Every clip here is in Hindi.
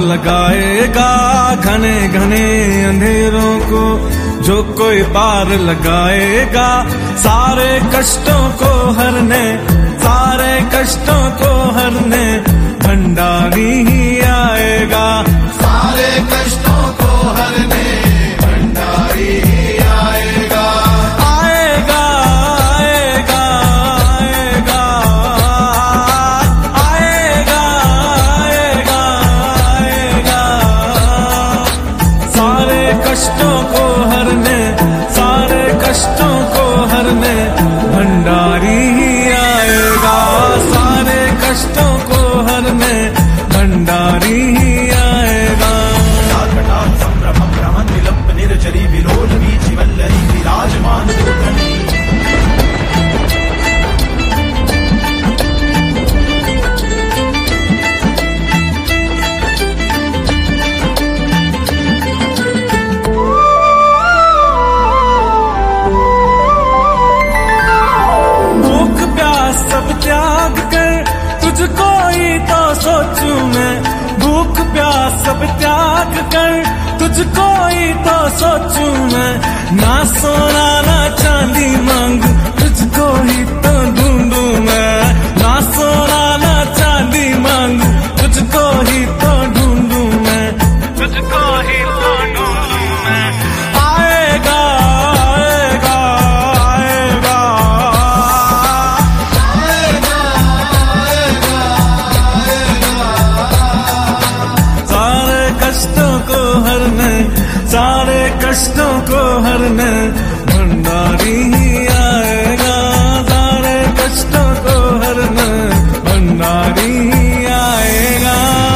लगाएगा घने घने अंधेरों को, जो कोई पार लगाएगा सारे कष्टों को हरने, सारे कष्टों को हरने भंडारी ही आएगा। सारे कष्टों को हरने भंडारी ही आएगा। आएगा आएगा आएगा आएगा आएगा आएगा, सारे कष्टों को हरने, सारे कष्टों को हरने भंडारी ही आएगा। सारे कष्टों को हरने भंडारी ही आएगा। संभ्रमं भ्रमन् विलंब निर्जरी विरोध बीचि वल्लरी विराजमान दूतनी। भूख प्यास सब त्याग कर तुझको ही तो सोचूं मैं, भूख प्यास सब त्याग कर तुझको ही तो सोचूं मैं। ना सोना ना चांदी मांगू तुझको ही तो ढूंढूं मैं, ना सोना ना चांदी मांगू तुझको ही तो ढूंढूं मैं, तुझको ही तो ढूंढूं मैं। आएगा आएगा आएगा सारे कष्टों को हरने, सारे कष्टों को हरने भंडारी ही आएगा। सारे कष्टों को हरने भंडारी ही आएगा।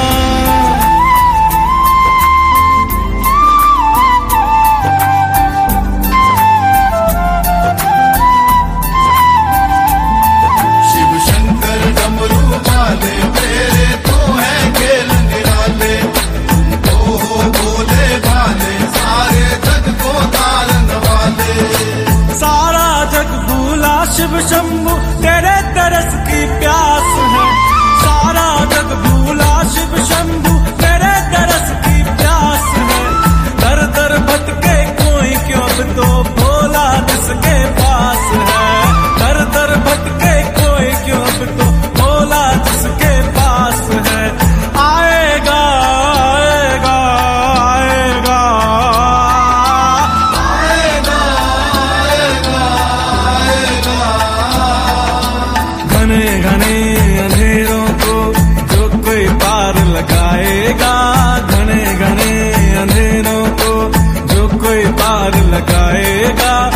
शिव शंकर डमरू वाले तेरे तो है खेल निराले, तुमको हो भोले भाले सारे जग को तारन वाले। सारा जग भूला शिव शंभु तेरे तरस की प्यास है, सारा जग भूला शिव शंभु तेरे तरस की प्यास है। दर दर भटके कोई क्यों अब तो भोला जिसके पास है, दर दर भटके कोई क्यों अब तो भोला जिसके पास है। आएगा आएगा आएगा आएगा आएगा आएगा घने घने अंधेरों को जो कोई पार लगाएगा, घने घने अंधेरों को जो कोई पार लगाएगा